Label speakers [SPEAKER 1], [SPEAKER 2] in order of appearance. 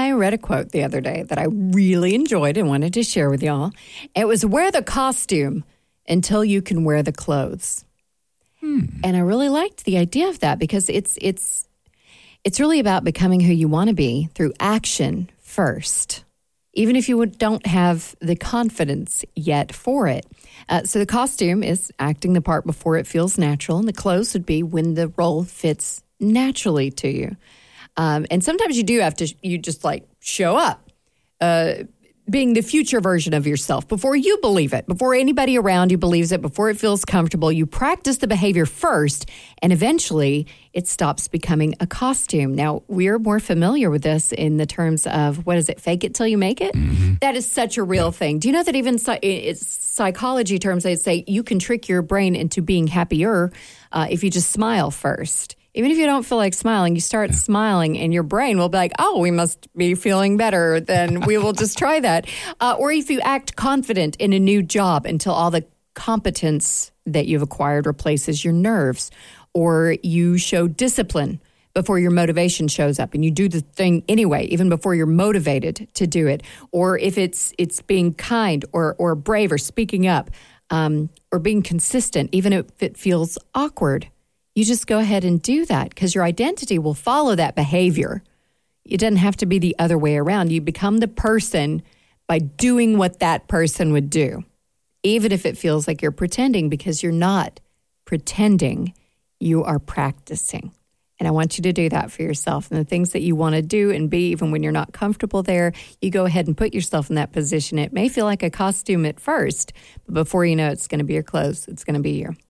[SPEAKER 1] I read a quote the other day that I really enjoyed and wanted to share with y'all. It was, wear the costume until you can wear the clothes. And I really liked the idea of that because it's really about becoming who you want to be through action first, even if you don't have the confidence yet for it. So the costume is acting the part before it feels natural, and the clothes would be when the role fits naturally to you. And sometimes you do have to, you just like show up, being the future version of yourself before you believe it, before anybody around you believes it, before it feels comfortable. You practice the behavior first, and eventually it stops becoming a costume. Now, we're more familiar with this in the terms of, what is it, fake it till you make it? Mm-hmm. That is such a real thing. Do you know that even it's psychology terms, they say you can trick your brain into being happier if you just smile first. Even if you don't feel like smiling, you start smiling and your brain will be like, oh, we must be feeling better, then we will just try that. Or if you act confident in a new job until all the competence that you've acquired replaces your nerves. Or you show discipline before your motivation shows up and you do the thing anyway, even before you're motivated to do it. Or if it's being kind or brave or speaking up or being consistent, even if it feels awkward. You just go ahead and do that because your identity will follow that behavior. It doesn't have to be the other way around. You become the person by doing what that person would do, even if it feels like you're pretending, because you're not pretending, you are practicing. And I want you to do that for yourself. And the things that you want to do and be, even when you're not comfortable there, you go ahead and put yourself in that position. It may feel like a costume at first, but before you know it's going to be your clothes. It's going to be you.